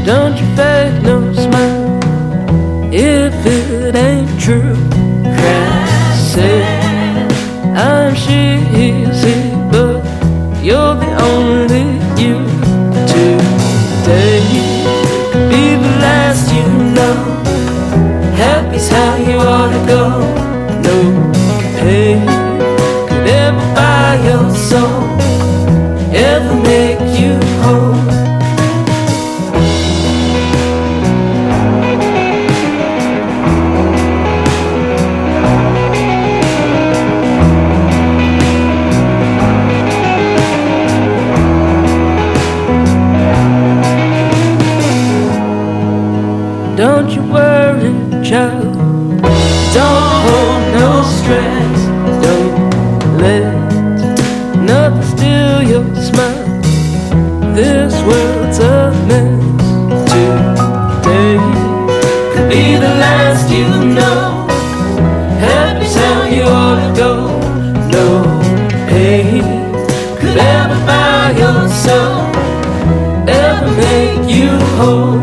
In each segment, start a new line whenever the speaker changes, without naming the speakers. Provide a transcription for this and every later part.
Don't you fake no smile if it ain't true. Cry said I'm cheesy, but you're the only you. Today could be the last, you know. Happy's how you ought to go. No pain could ever buy your soul, ever make you whole. Don't you worry, child. Don't hold no stress. Don't let nothing steal your smile. This world's a mess. Today could be the last, you know. Happy's how you ought to go. No pain could ever buy your soul, ever make you whole.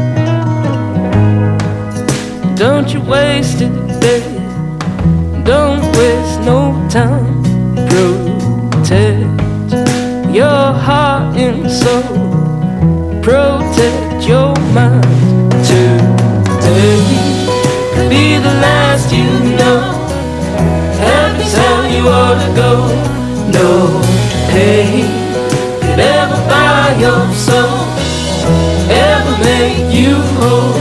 Don't you waste it, babe. Don't waste no time. Protect your heart and soul. Protect your mind. Today could be the last, you know. Happy's how you ought to go. No pain could ever buy your soul, ever make you whole.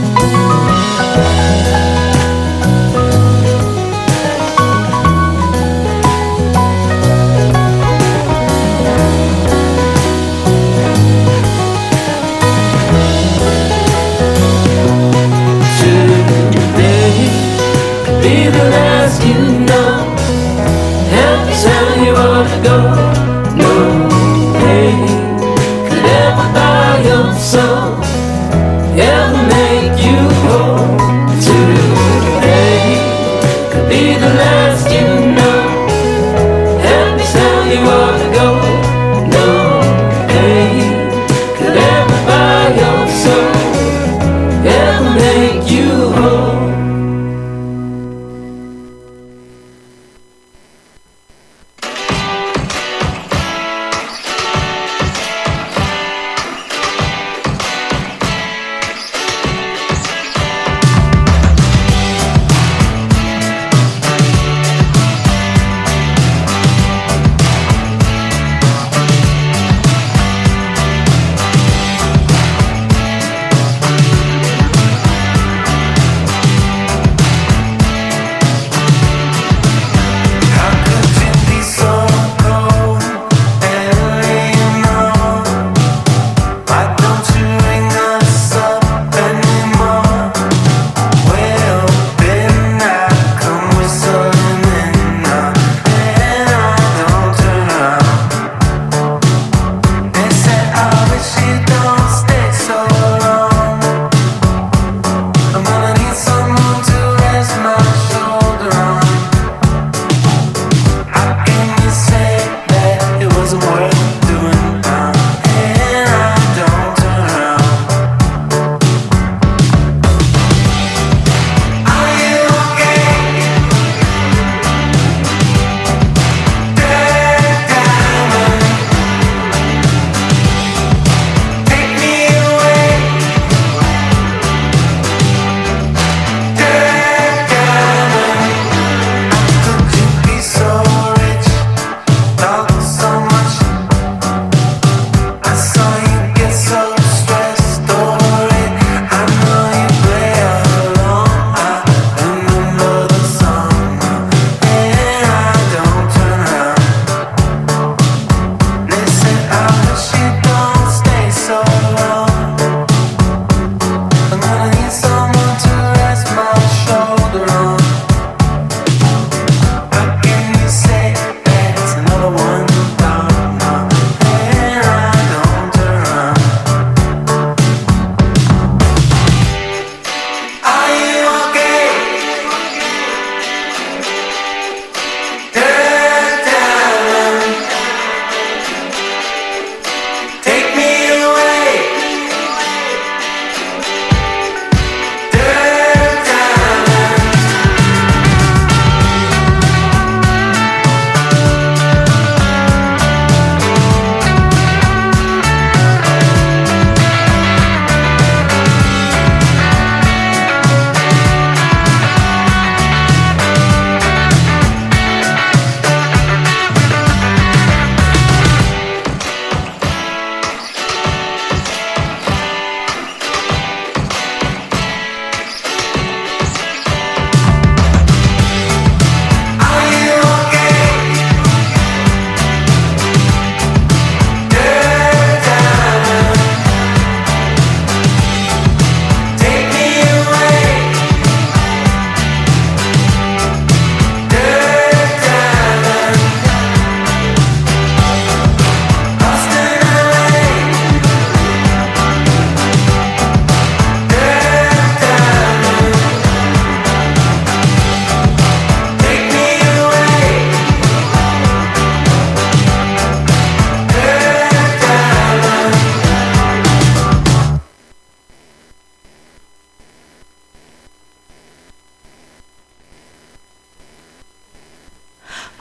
Be the last, you know. Happy's how you ought to go. No pain could ever buy your soul, ever make you whole. Today could be the last, you know. Happy's how you ought to go. No pain could ever buy your soul, ever make you whole.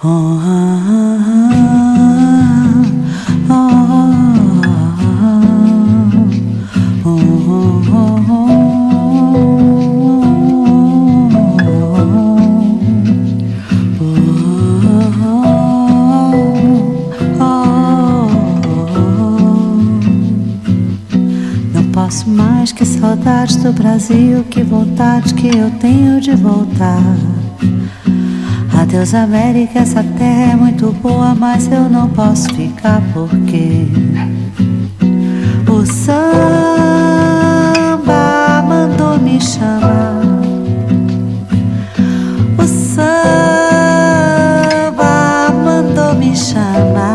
Que saudades do Brasil, que vontade que eu tenho de voltar. Adeus América, essa terra é muito boa, mas eu não posso ficar porque o samba mandou me chamar. O samba mandou me chamar.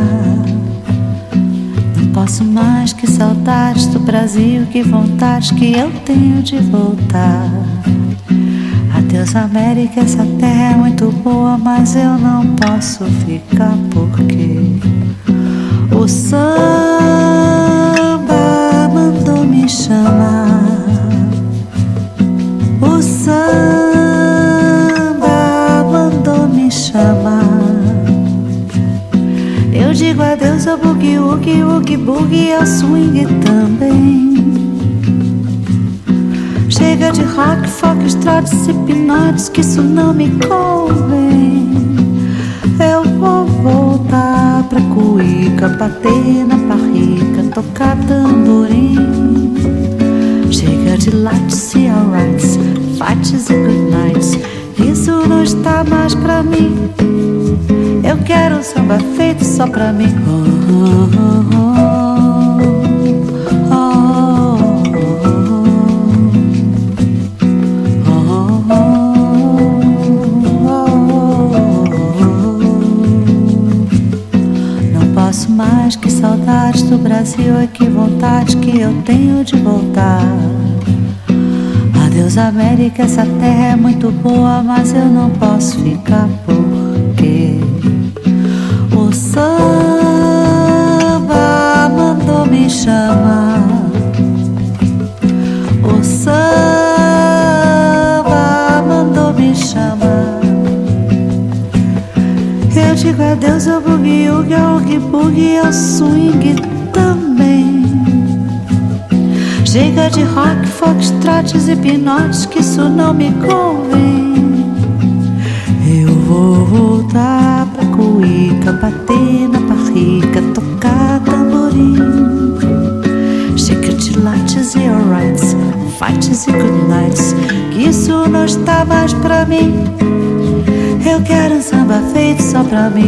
Posso mais, que saudades do Brasil, que vontade que eu tenho de voltar. Adeus América, essa terra é muito boa, mas eu não posso ficar porque o samba mandou me chamar. O samba mandou me chamar. Eu digo adeus ao boogie, woogie, woogie, boogie, ao swing também. Chega de rock, folk, trotes e pinotes, que isso não me convém. Eu vou voltar pra cuíca, bater na barriga, tocar tamborim. Chega de lights e alrights, fights e good nights, isso não está mais pra mim. Eu quero um samba feito só pra mim. Não posso mais, que saudades do Brasil, e que vontade que eu tenho de voltar. Adeus América, essa terra é muito boa, mas eu não posso ficar porque o samba mandou me chamar. O samba mandou me chamar. Eu digo adeus ao boogie, woogie, ao oogie boogie, ao swing também. Chega de rock, folk, trotes e pinotes, que isso não me convém. Eu vou voltar pra cuíca, bater na barriga, tocar tamborim. Chega de lights e alrights, fights e good nights, que isso não está mais pra mim. Eu quero um samba feito só pra mim.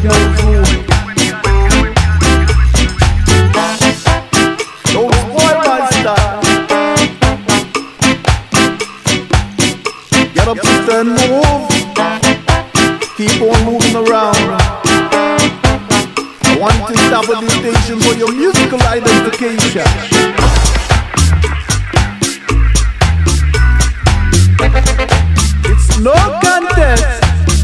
Those boy and move. Keep on moving around. I want to stop at this station for your musical identification. It's no contest.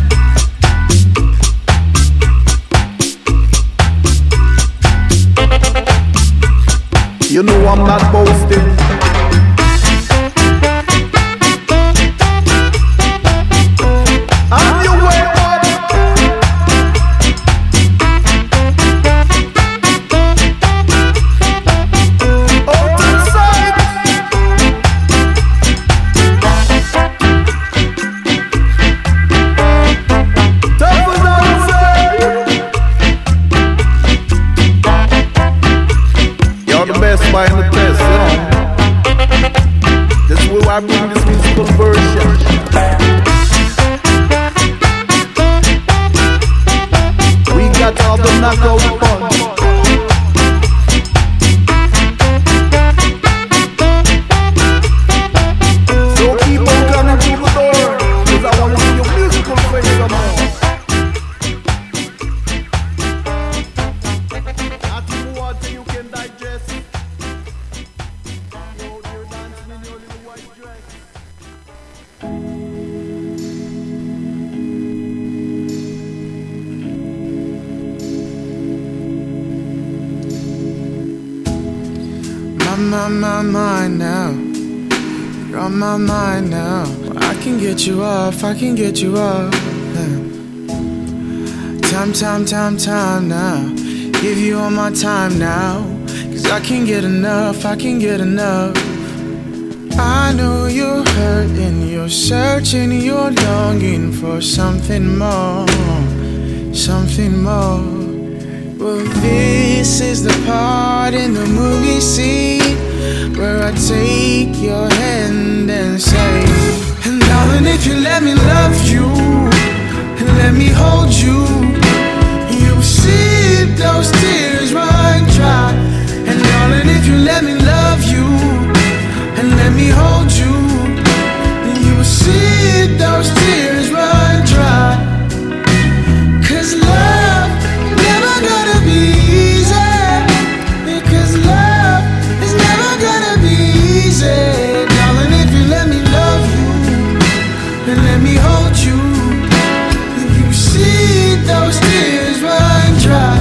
You know I'm not boasting. I'm your way up. Out to the side. Tough as outside. You're the best by the test, you know. This is where I bring this musical version. Got all the knockout punch. So keep on coming through the door, cause I want to see your musical face some more. Not even water you can digest. You're dancing in your little white dress.
My mind now. You're on my mind now. I can get you off, I can get you off. Time now. Give you all my time now. Cause I can't get enough, I can't get enough. I know you're hurting, you're searching, you're longing for something more. Something more. Well, this is the part in the movie scene where I take your hand and say, and darling, if you let me love you and let me hold you, you'll see those tears run dry. And darling, if you let me love you and let me hold you, you'll see those tears run dry. Cause love never gonna be easy. Because love is never gonna be easy. Darling, if you let me love you and let me hold you, you see those tears run dry.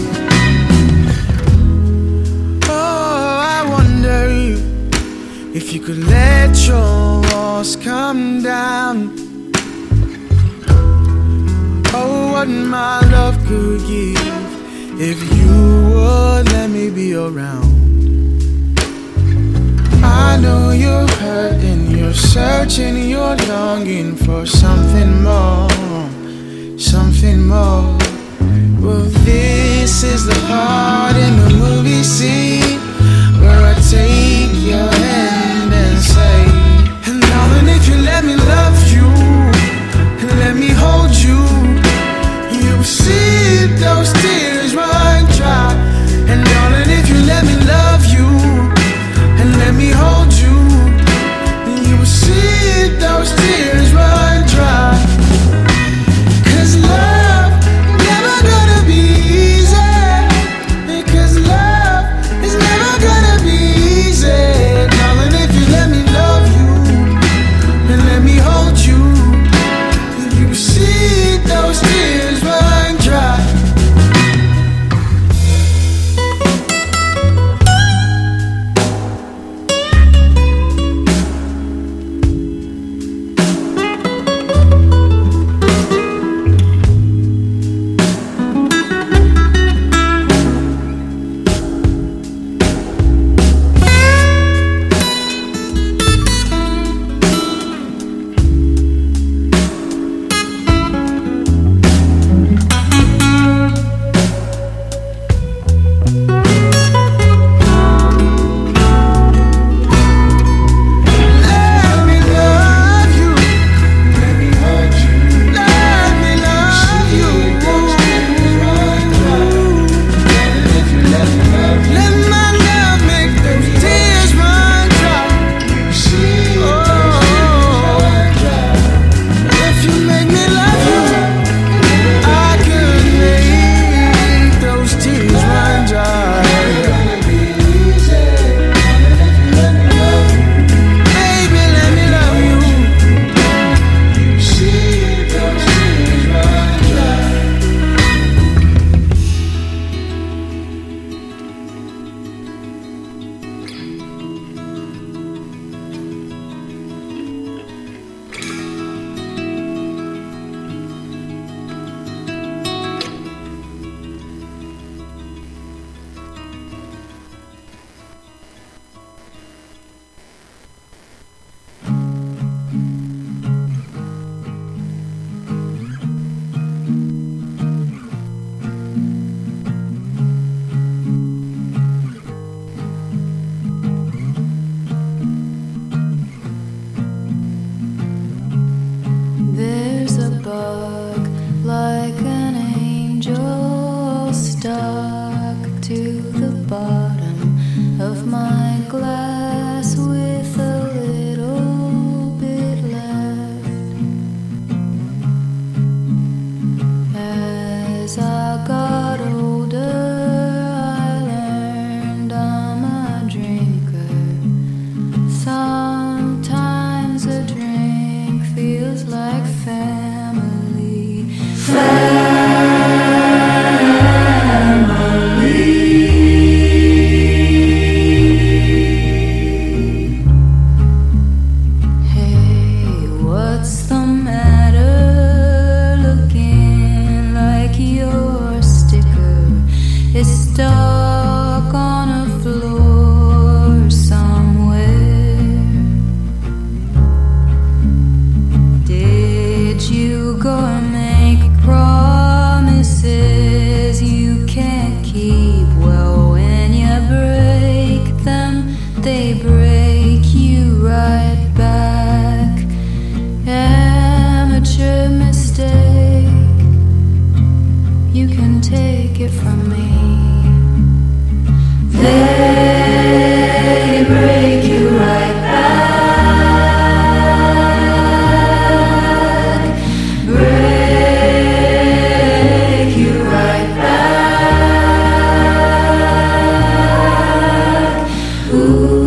Oh, I wonder if you could let your walls come down. Oh, what my love could give if you would let me be around. I know you're hurting, you're searching, you're longing for something more. Something more. Well, this is the part in the movie scene where I take your hand and say, and darling, if you let me love you and let me hold you, you'll see those tears run dry. And darling, if you let me love you and let me hold you, you'll see those tears run dry. Cause love never gonna be easy. Because love is
you can take it from me. They break you right back, break you right back. Ooh.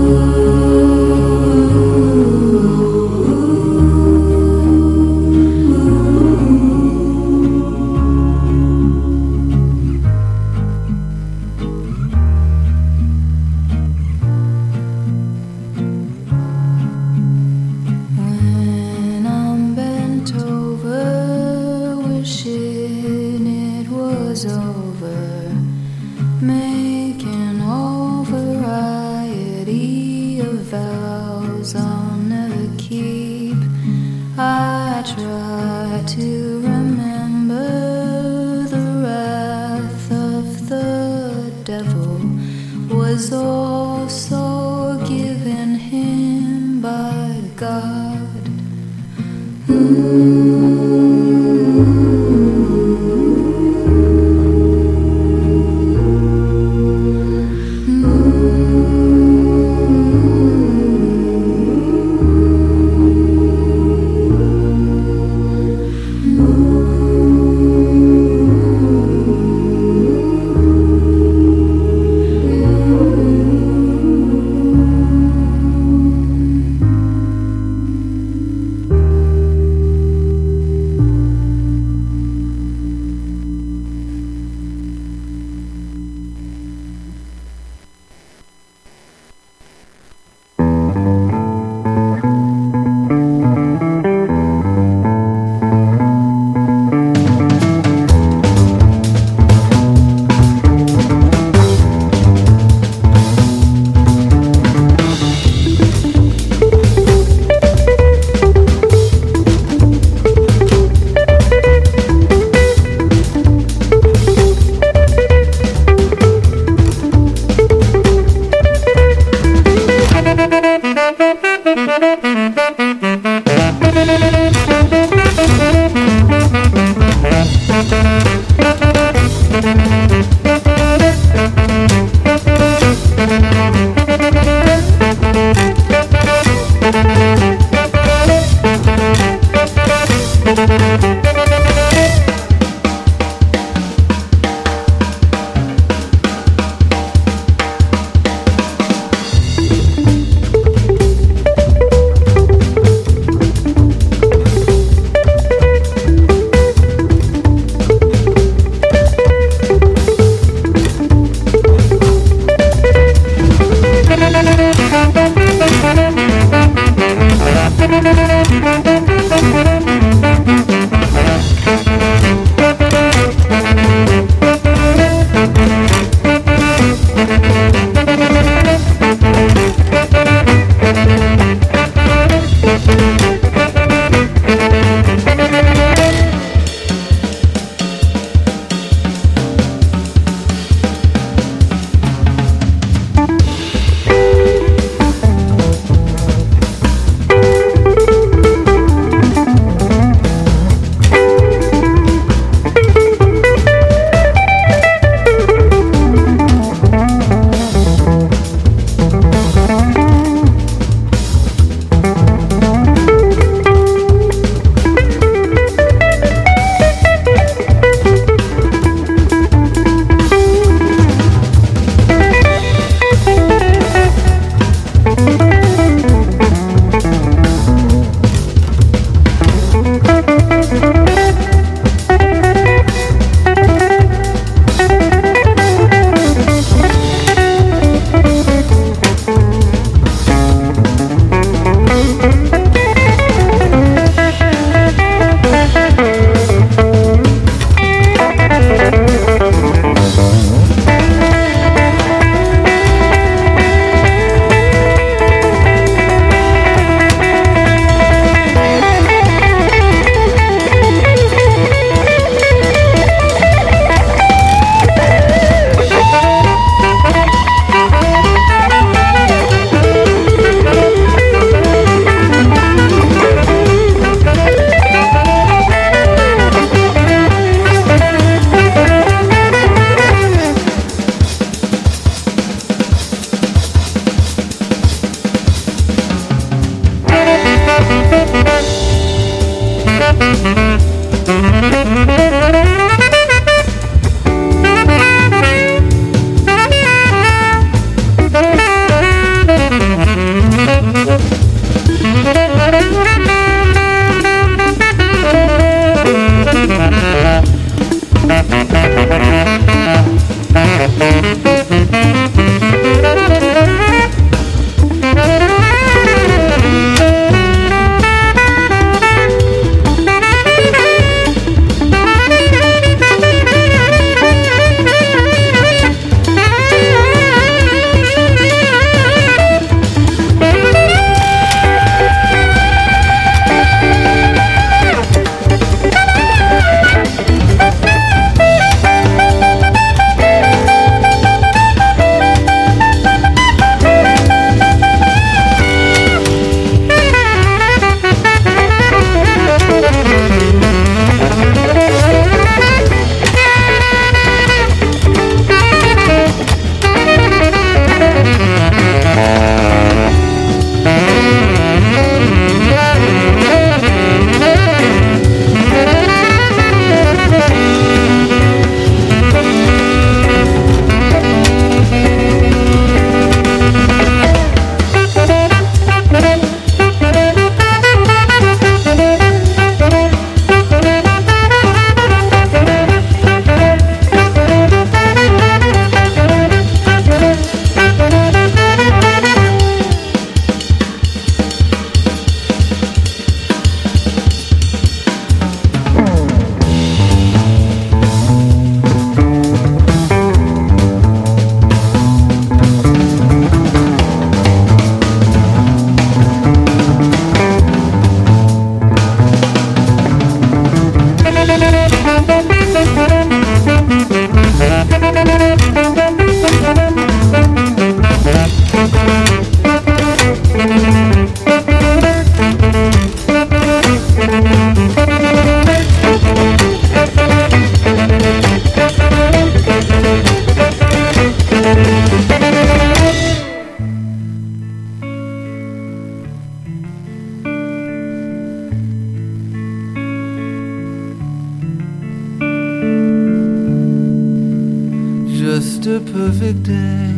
Just a perfect day.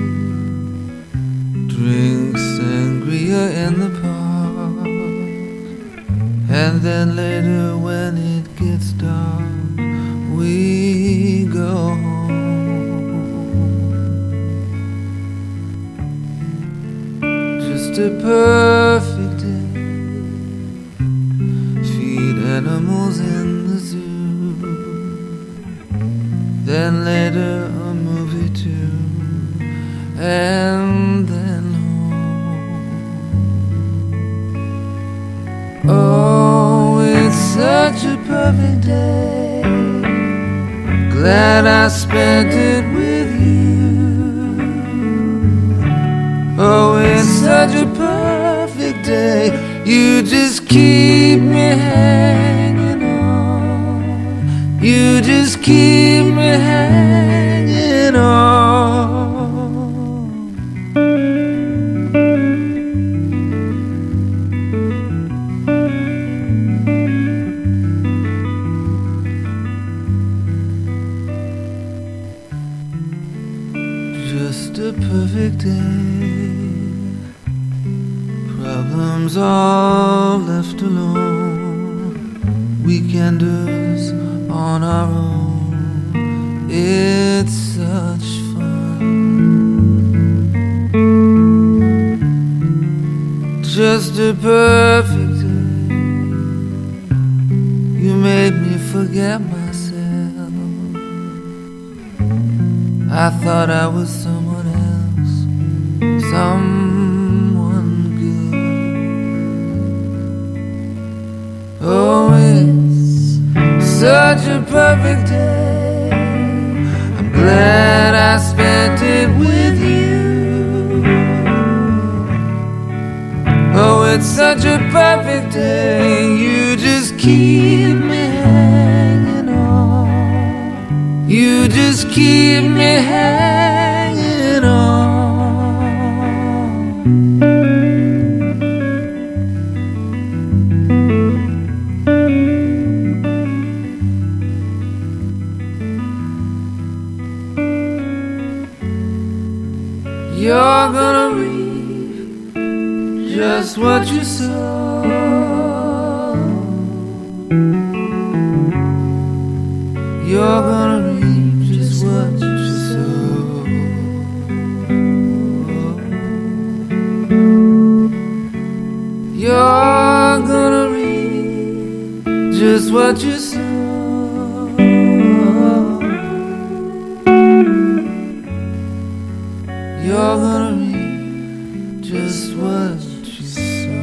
Drink sangria in the park, and then later when it gets dark, we go home. Just a perfect day. Feed animals in the zoo, then later a movie too, and then home. Oh, it's such a perfect day. Glad I spent it with you. Oh, it's such a perfect day. You just keep me hanging on. You just keep me hanging on. Just a perfect day. Problems all left alone. Weekenders on our own. It's such fun. Just a perfect day. You made me forget myself. I thought I was someone else, someone good. Oh, it's such a perfect day. I'm glad I spent it with you. Oh, it's such a perfect day. You just keep me hanging on. You just keep me hanging on. You're gonna reap just what you sow. You're gonna reap just what you sow. You're gonna reap just what you sow. You're gonna reap just what you sow.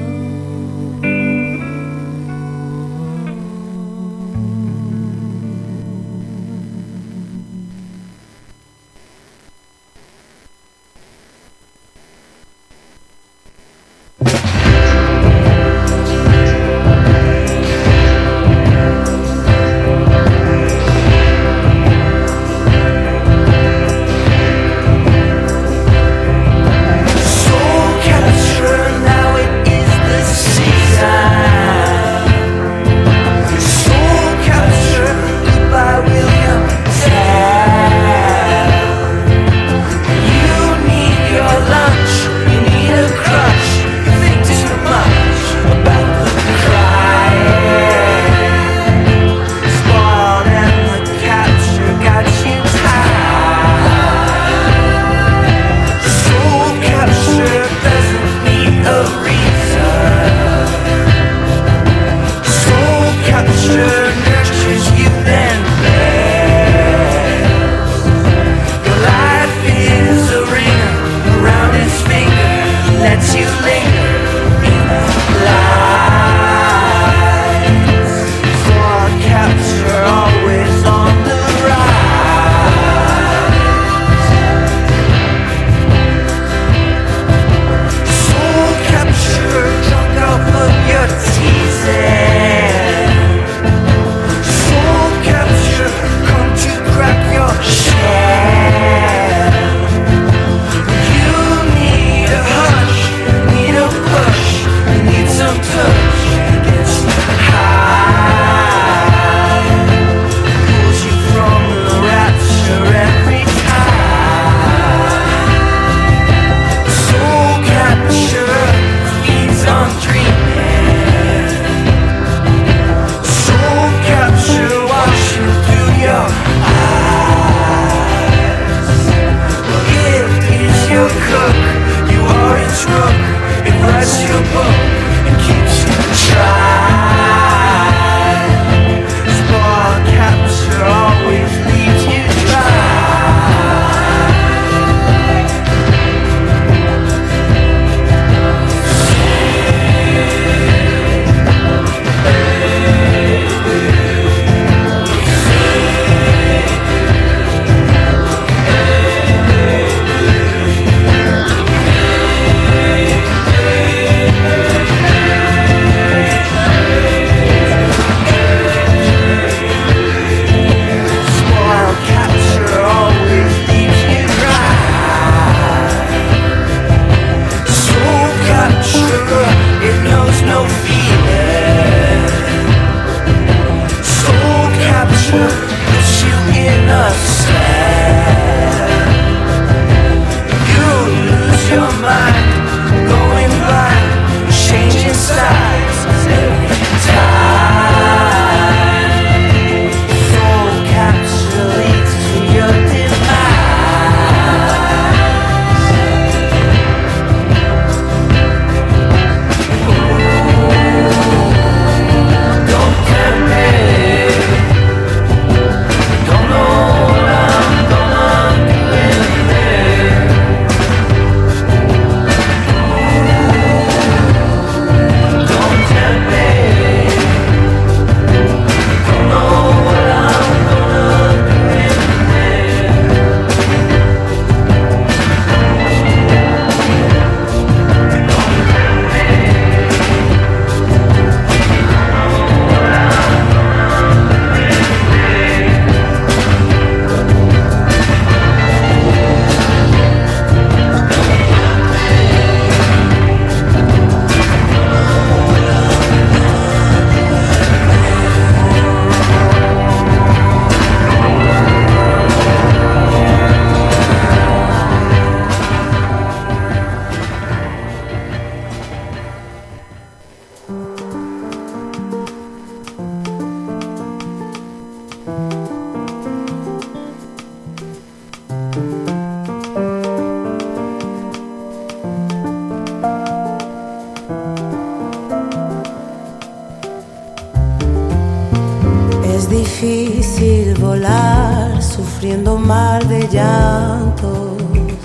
abriendo mar de llantos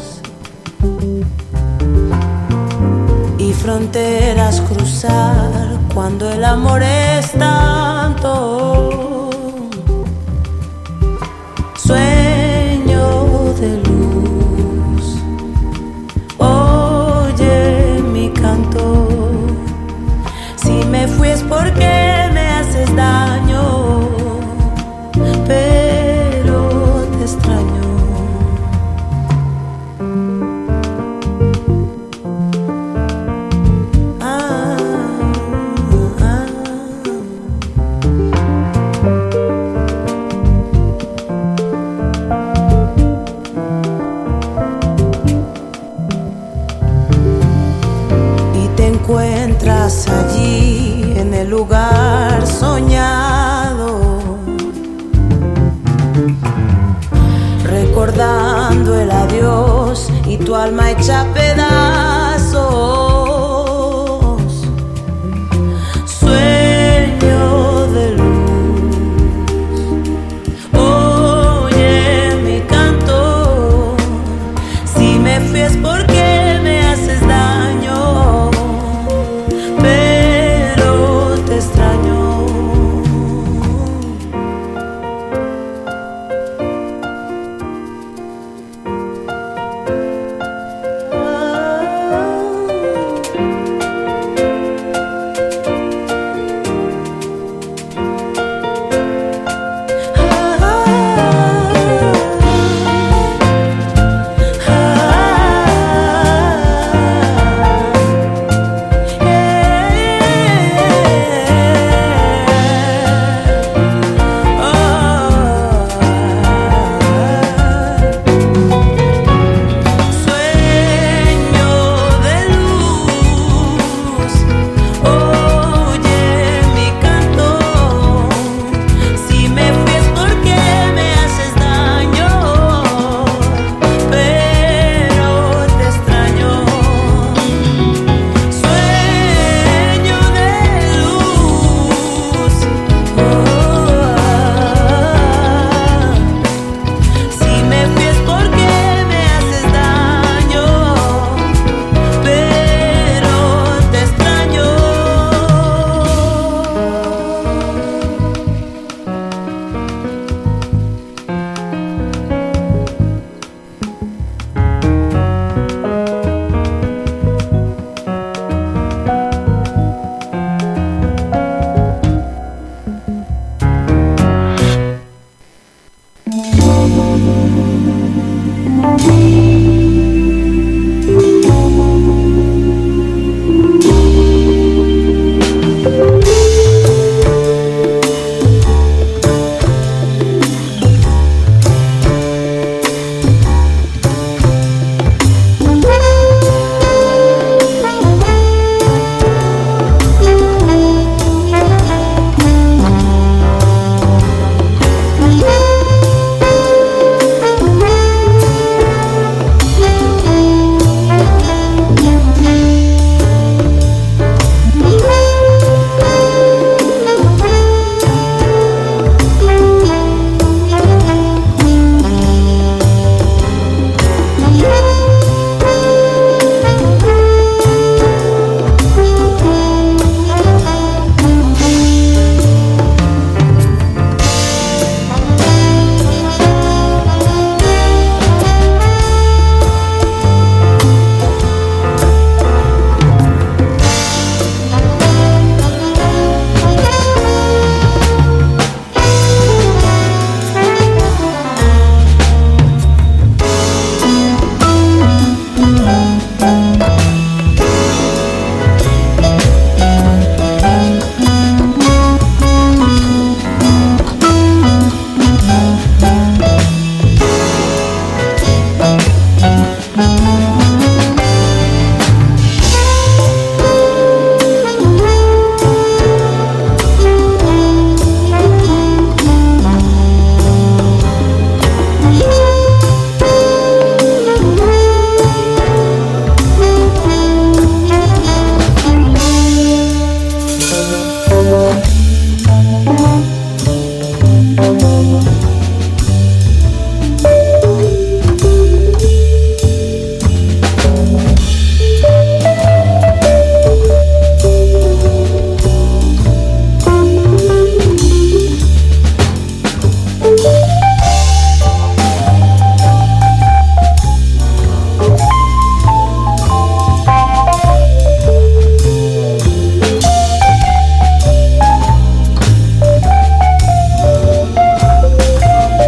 y fronteras cruzar cuando el amor es tanto. Sueño de luz, oye mi canto. Si me fui es porque me haces daño, pero te extraño. Encuentras allí en el lugar soñado, recordando el adiós y tu alma hecha pedazos.